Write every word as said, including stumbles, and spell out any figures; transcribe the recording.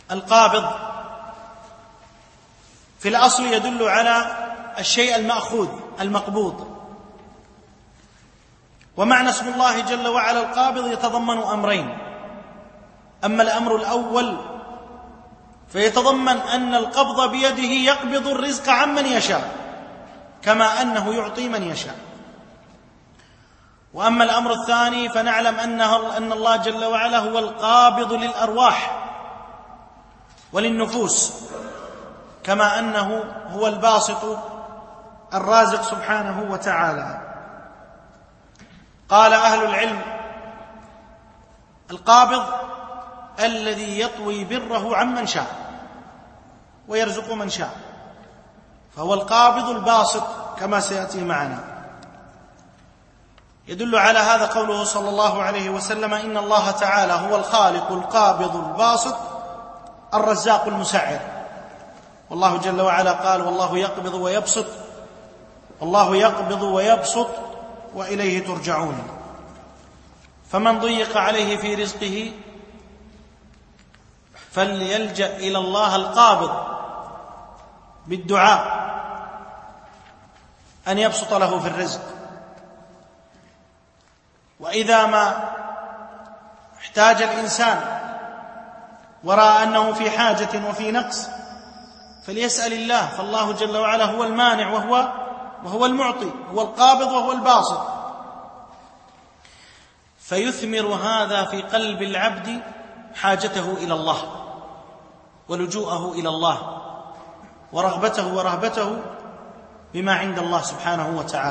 القابض في الأصل يدل على الشيء المأخوذ المقبوض، ومعنى اسم الله جل وعلا القابض يتضمن أمرين. أما الأمر الأول فيتضمن أن القبض بيده يقبض الرزق عمن يشاء كما أنه يعطي من يشاء. وأما الأمر الثاني فنعلم أنه أن الله جل وعلا هو القابض للأرواح وللنفوس، كما أنه هو الباسط الرازق سبحانه وتعالى. قال أهل العلم: القابض الذي يطوي بره عمن شاء ويرزق من شاء، فهو القابض الباسط كما سيأتي معنا. يدل على هذا قوله صلى الله عليه وسلم: إن الله تعالى هو الخالق القابض الباسط الرزاق المسعر. والله جل وعلا قال: والله يقبض ويبسط، والله يقبض ويبسط وإليه ترجعون. فمن ضيق عليه في رزقه فليلجأ إلى الله القابض بالدعاء أن يبسط له في الرزق. وإذا ما احتاج الإنسان ورأى أنه في حاجة وفي نقص فليسأل الله، فالله جل وعلا هو المانع وهو وهو المعطي، هو القابض وهو الباسط. فيثمر هذا في قلب العبد حاجته إلى الله ولجوءه إلى الله ورغبته ورهبته بما عند الله سبحانه وتعالى.